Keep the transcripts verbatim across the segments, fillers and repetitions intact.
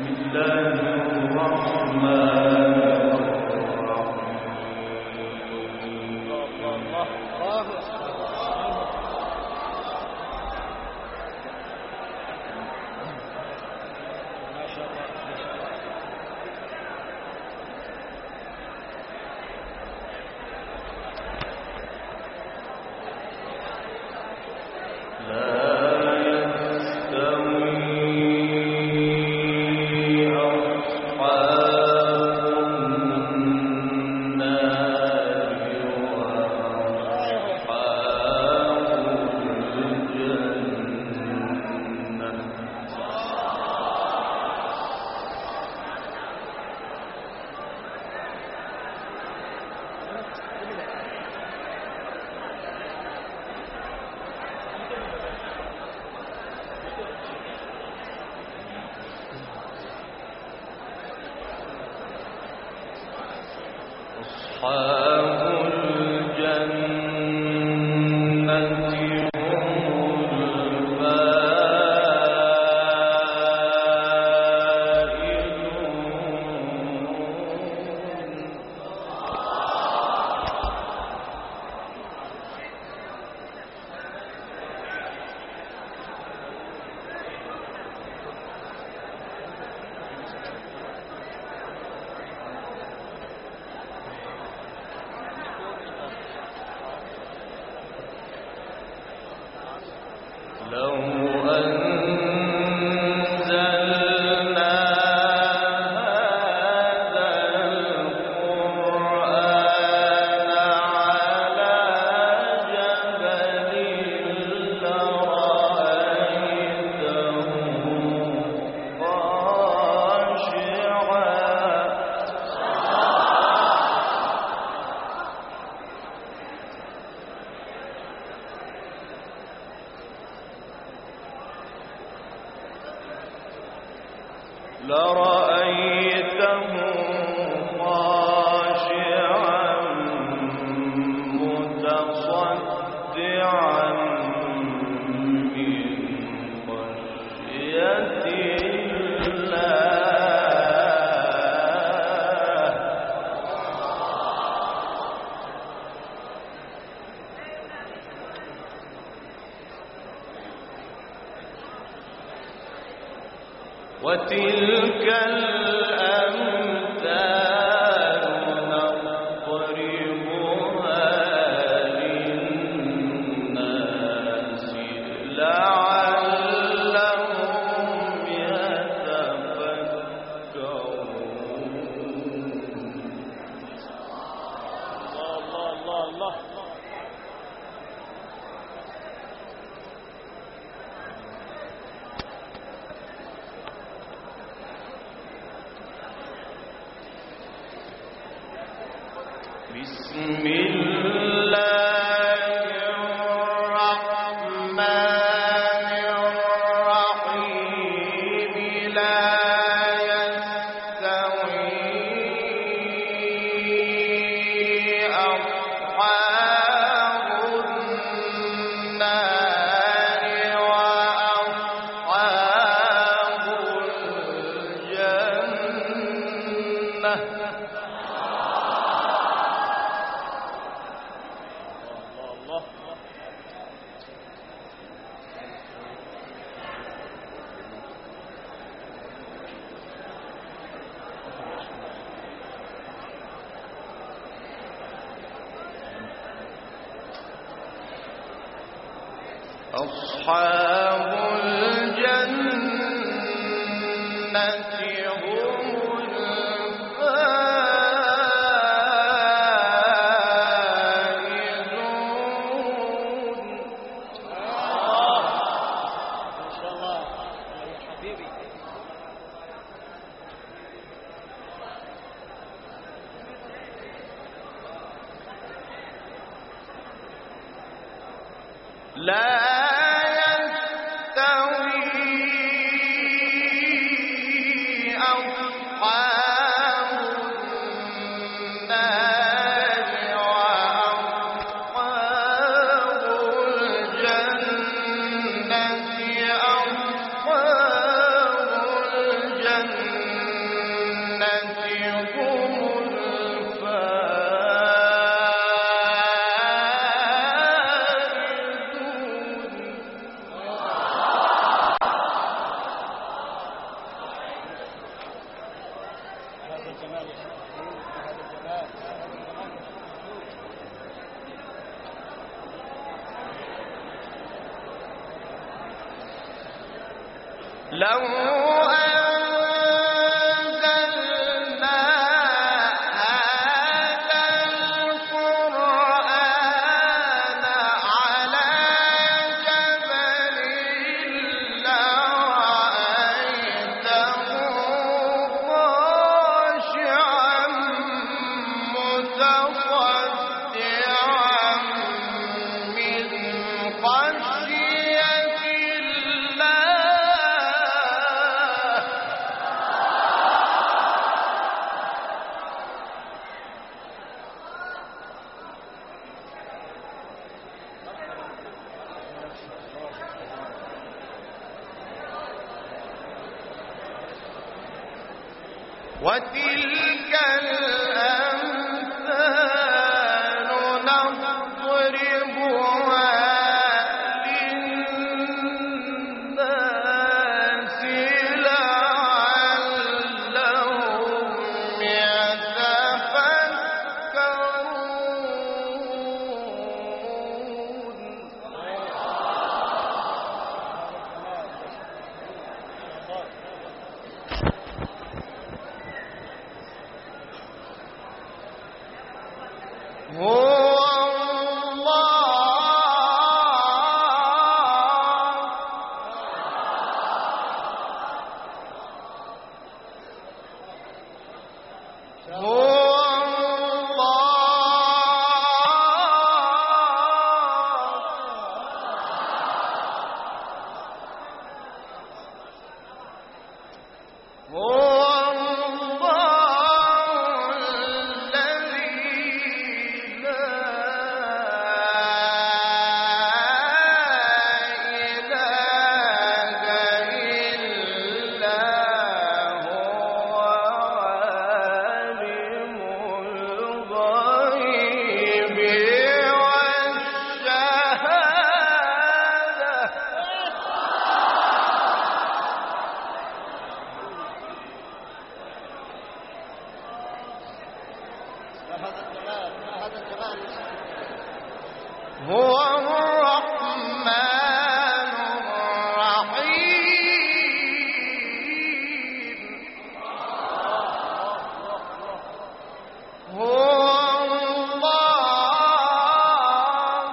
وتلك الأمثال نضربها للناس لعلهم يتفكرون. الله الله الله. بسم الله الرحمن الرحيم. لا يستوي أصحاب النار وأصحاب الجنة. أصحاب الجنة هم الفائزون. ما شاء الله يا حبيبي. لا الجنة لو أنزلنا هذا القرآن على جبل لرأيته خاشعا متصدعا من خشية وتلك الأمثال نضربها للناس لعلهم يتفكرون. هو الله هو الله هو هو الرحمن الرحيم. هو الله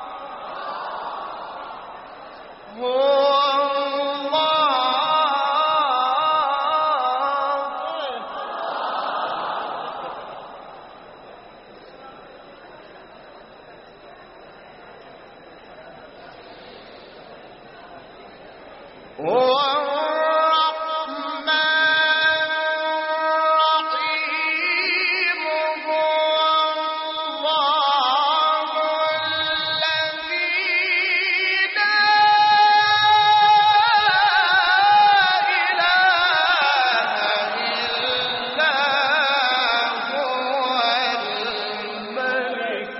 هو هو الرحمن الرحيم. هو الله الذي لا إله إلا هو الملك.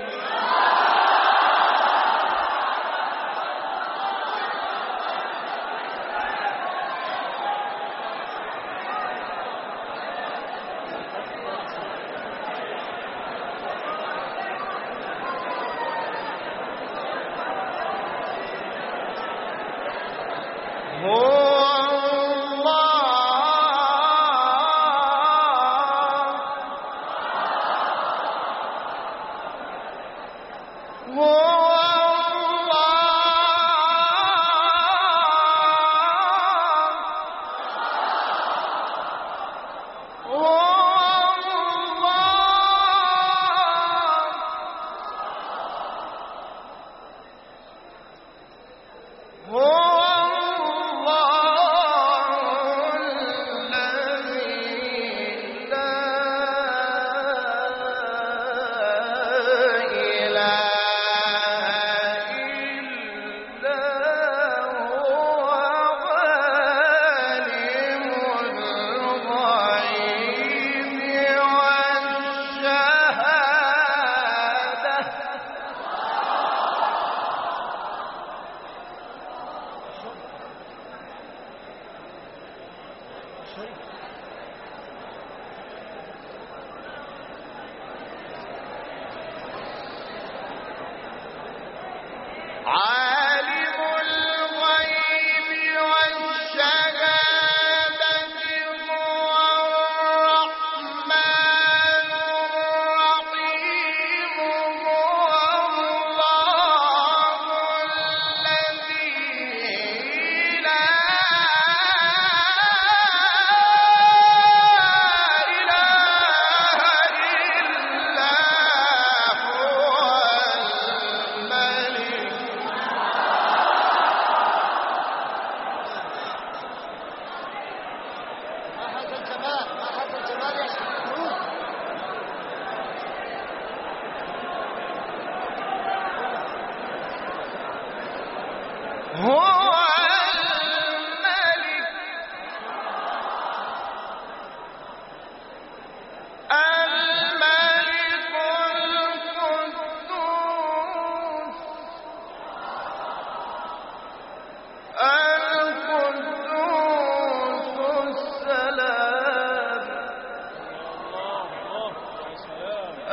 هو الله هو الغيب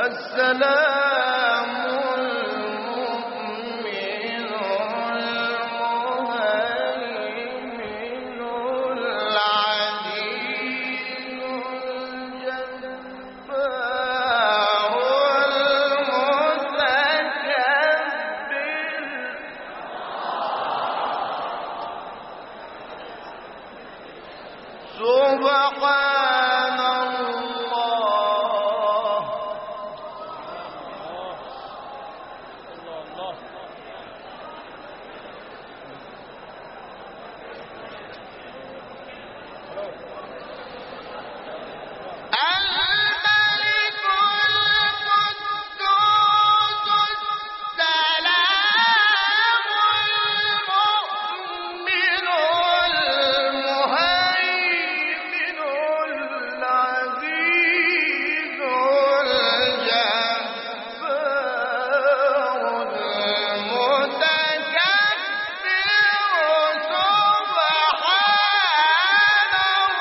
السلام المؤمن المهيمن العزيز الجبار المتكبر سبحان الله. الملك القدوس السلام المؤمن المهيمن العزيز الجبار المتكبر سبحان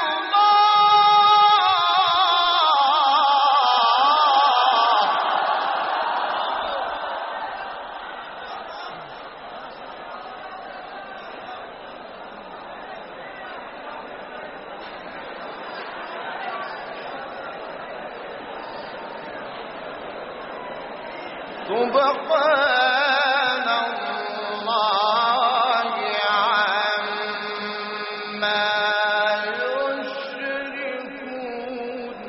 سبحان الله عما يشركون.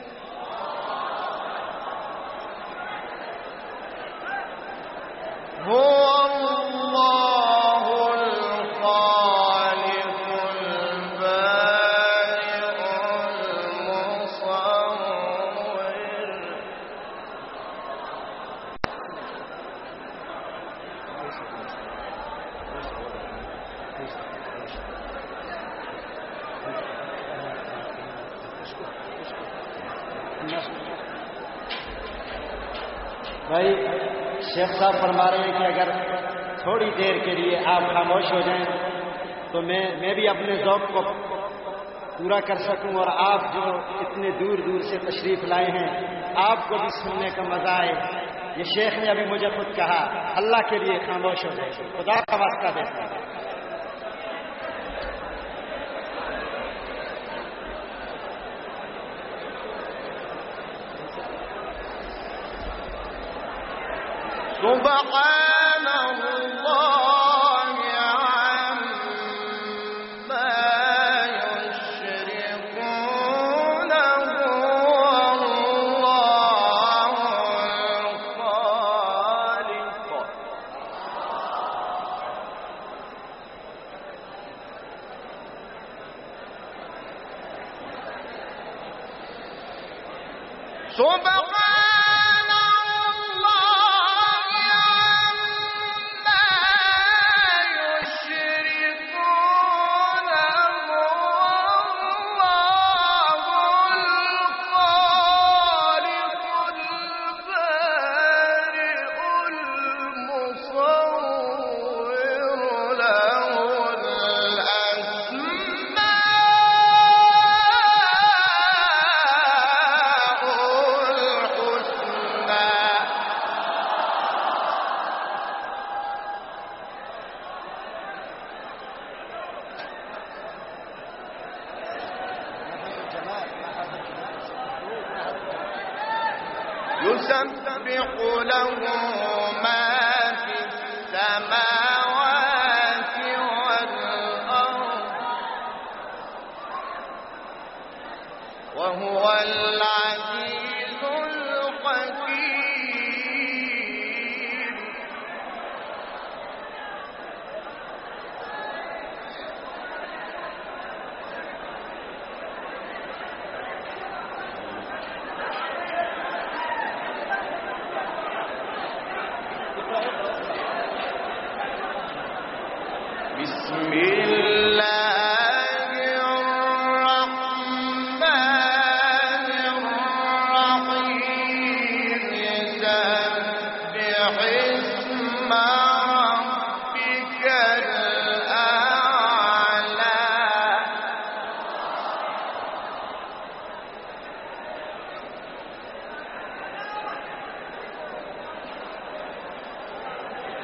هو الله الخالق البارئ المصور. भाई शेख साहब फरमा रहे हैं कि अगर थोड़ी देर के लिए आप खामोश हो जाएं तो मैं मैं भी अपने ज़ौक़ को पूरा कर सकूं और आप जो इतने दूर दूर से तशरीफ़ लाए हैं आपको भी सुनने का मज़ा आए। ये शेख ने अभी मुझे खुद कहा अल्लाह के लिए खामोश हो जाए, खुदा का वास्ता देता है। سبحان الله عما يشركون. هو الله الخالق سبحان الله عما يشركون. هو الله الخالق البارئ المصور له يسبح له ما في السماوات والأرض وهو العزيز الحكيم. بسم الله الرحمن الرحيم.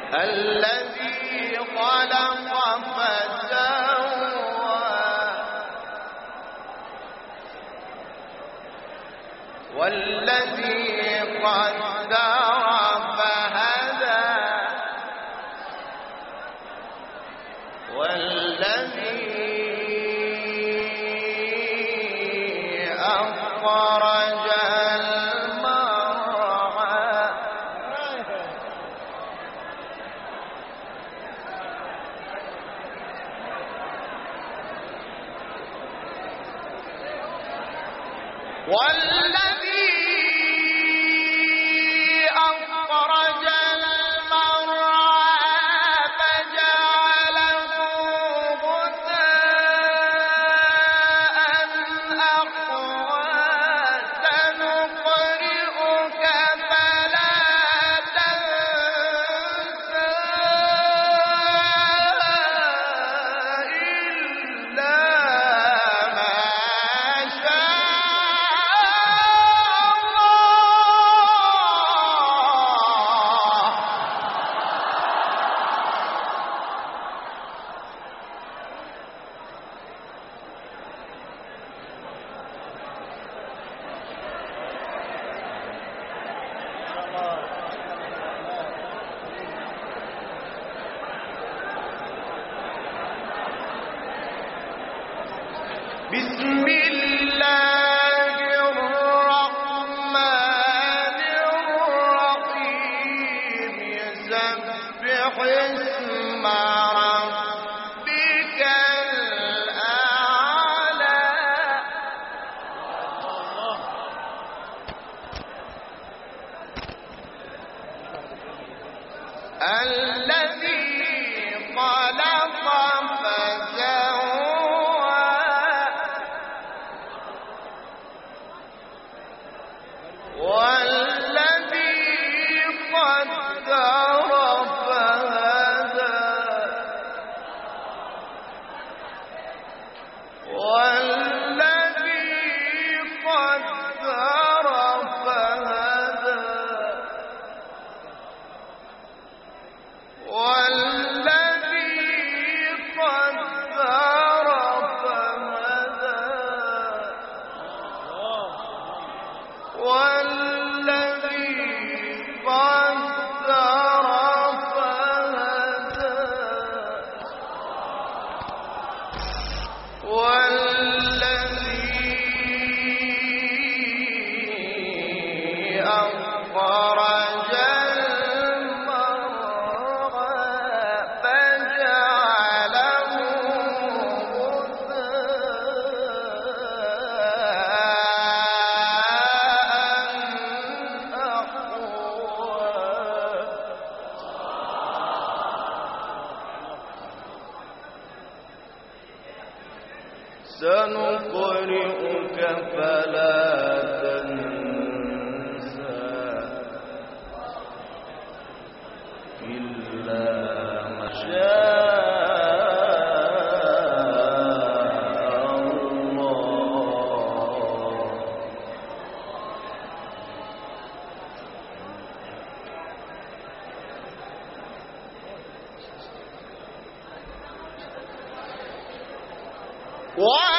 الذي خلق فسوى والذي قدر فهدى والذي أخرج المرعى والذي أخرج المرعى فجعله غثاء أحوى سنقرئك فلا تنسى إلا ما شاء بسم الله الرحمن الرحيم يسبح اسم ربك الأعلى الذي خلق فسوى والذي قدر فهدى والذي قدر فهدى والذي قدر فهدى والذي قدر فهدى والذي أخرج المرعى فجعله غثاء أحوى سنقرئك فلا تنسى إلا ما شاء الله وَ